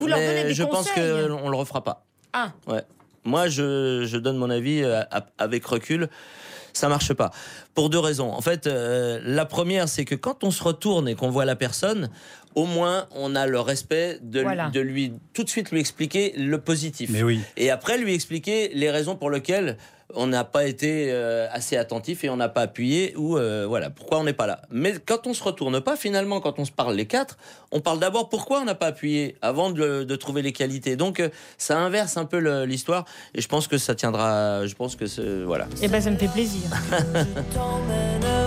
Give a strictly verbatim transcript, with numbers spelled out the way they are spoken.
Vous leur donnez mais des je pense conseils. qu'on le refera pas. Ah, Ouais. Moi, je, je donne mon avis euh, avec recul. Ça marche pas. Pour deux raisons. En fait, euh, la première, c'est que quand on se retourne et qu'on voit la personne, au moins, on a le respect de, Voilà. de lui tout de suite lui expliquer le positif. Mais oui. Et après, lui expliquer les raisons pour lesquelles on n'a pas été euh, assez attentif et on n'a pas appuyé ou euh, voilà pourquoi on n'est pas là. Mais quand on se retourne pas, finalement, quand on se parle les quatre, on parle d'abord pourquoi on n'a pas appuyé avant de, de trouver les qualités. Donc euh, ça inverse un peu le, l'histoire et je pense que ça tiendra. Je pense que c'est, voilà. eh ben ça me fait plaisir. Je t'emmènerai